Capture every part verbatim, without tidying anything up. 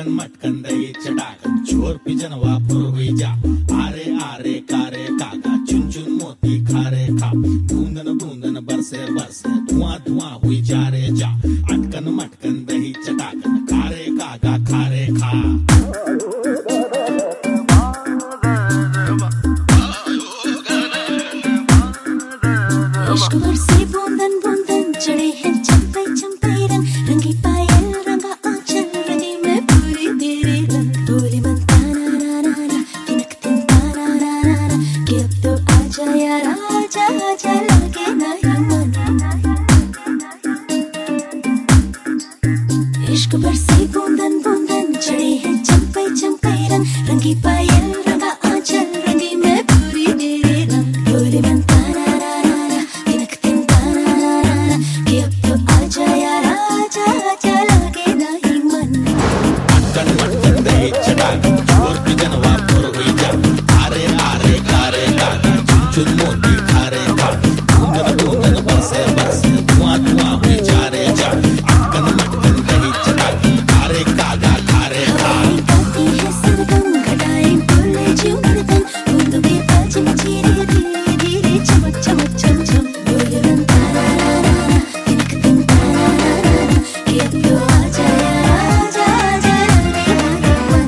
अटकन मटकन दही चटाकन चोर पिजनवा पुरवी जा आरे आरे कारे काका चुन चुन मोती खारे खा बूंदन बूंदन बरसे बरसे धुआं धुआं हुई जा रे जा अटकन मटकन दही चटाकन कारे काका खारे खा। इश्क बरसे बूंदन बूंदन चढ़े हैं चंपे चंपे रंग रंगी पायल रंगा आंचल रंगी मैं पूरी तेरे रंग बोली मन ताना ना ना ना तिनक तिन ताना ना ना ना कि अब तो आजा यार आजा आजा लगे नहीं मन। इश्क बरसे बूंदन बूंदन चढ़े हैं चंपे चंपे रंग रंगी पायल रंगा आंचल रंगी मैं पूरी तेरे रंग बोली मन ताना ना ना ना तिनक तिन ताना ना ना ना कि अब तो आजा यार आजा आजा लगे नहीं मन। अटकन मटकन दही चटाकन चोर पिजनवा पुरवी जा आरे आरे कारे काका चुन चुन मोती खारे खा बूंदन बूंदन बरसे बरसे धुआं धुआं हुई जा रे जा अटकन मटकन दही चटाकन कारे काका खारे खा। गाती है सरगम घटाएं बोले जीव धड़कन बूंदों के ताज मची रे धीरे धीरे चमक चमक चम चम बोले मन ताना ना ना ना तिनक तिन ताना ना ना ना कि अब तो आजा यार आजा आजा लगे नहीं मन।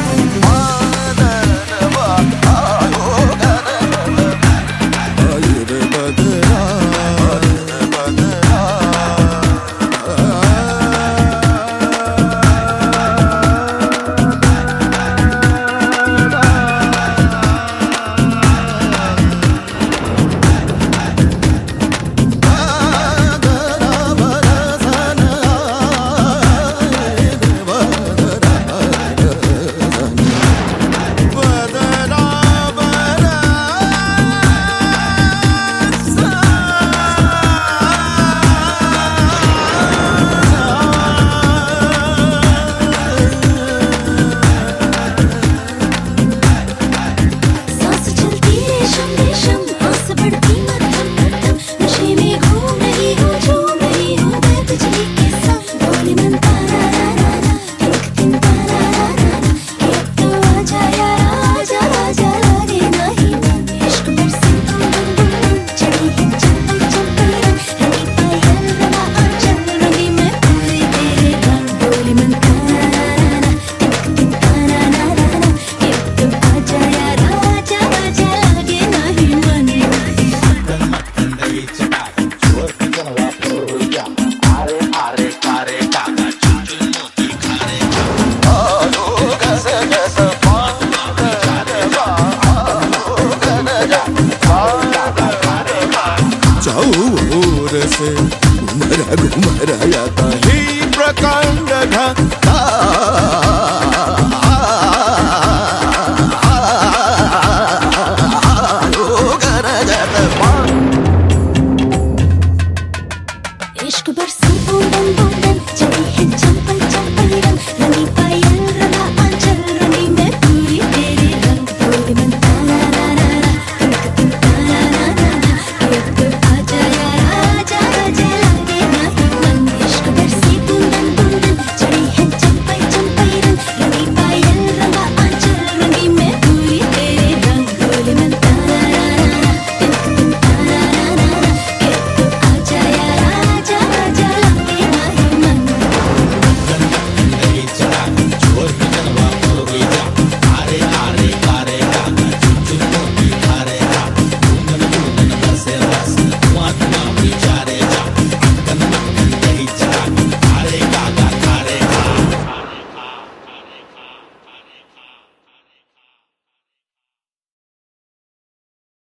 सांस चलती रेशम रेशम आस बढ़ती मध्यम मध्यम नशे में घूम रही हूँ झूम रही हूँ मैं तुझे के संग बोली मन ताना ना ना ना तिनक तिन ताना ना ना ना कि अब तो आजा यार आजा आजा लगे नहीं मन। इश्क बरसे बूंदन बूंदन चढ़ी है चंपे चंपे रंग रंगी पायल रंगा आंचल रंगी मैं पूरी तेरे रंग बोली मन ताना ना ना ना तिनक तिन ताना ना ना ना कि अब तो आजा यार आजा आजा लगे नहीं मन। अटकन मटकन दही चटाकन चोर पिजनवा पुरवी जा आरे आरे कारे काका चुन चुन मोती खारे खा चाहूर से घुमरा घुमरा आता ही प्रकार